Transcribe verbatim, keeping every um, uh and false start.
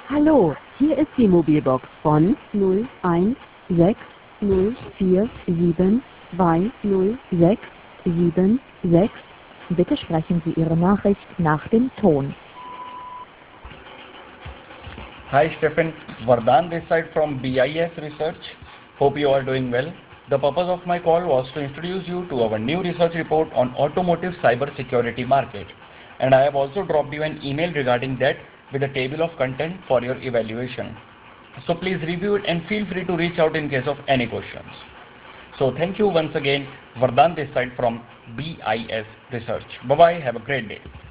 Hallo, hier ist die Mobilbox von null eins sechs null vier sieben zwei null sechs sieben sechs. Bitte sprechen Sie Ihre Nachricht nach dem Ton. Hi Stefan, Vardhan this side from B I S Research. Hope you are doing well. The purpose of my call was to introduce you to our new research report on automotive cyber security market. And I have also dropped you an email regarding that with a table of content for your evaluation. So please review it and feel free to reach out in case of any questions. So thank you once again, Vardhan this side from B I S Research. Bye bye, have a great day.